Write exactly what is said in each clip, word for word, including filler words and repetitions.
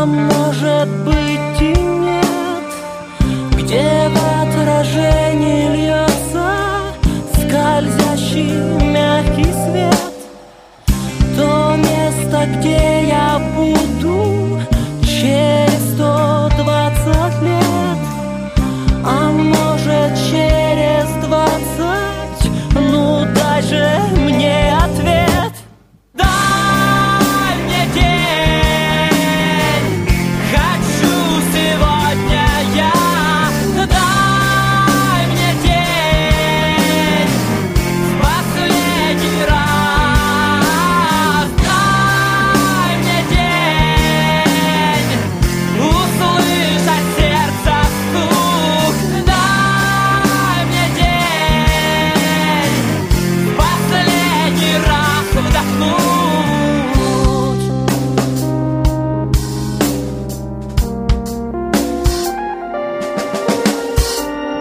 а может быть и нет, где в отражении льется скользящий мягкий свет. То место, где я буду через сто двадцать лет, а может через двадцать. Ну дай же мне ответ. Дай мне день, хочу сегодня я. Дай мне день в последний раз. Дай мне день услышать сердце стук. Дай мне день в последний раз вдохнуть.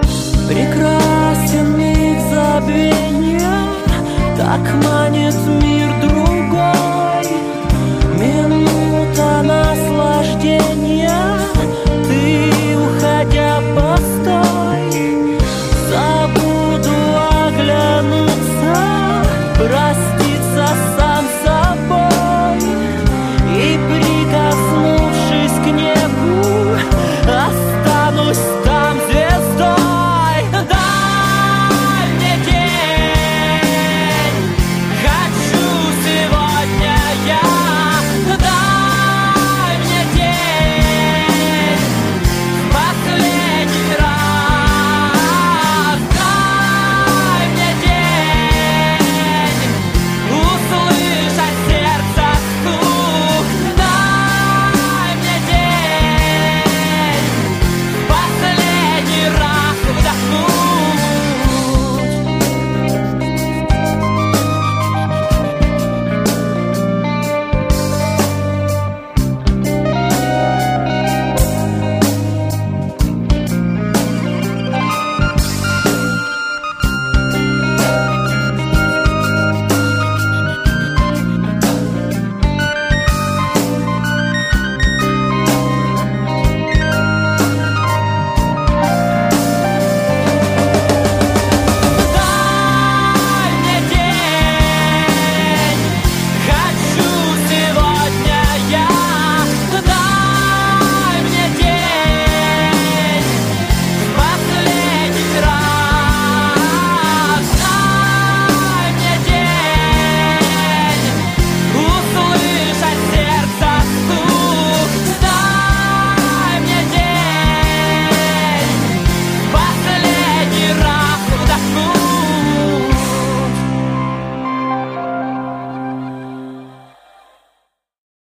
Прекрасен миг забвения, так манит мир.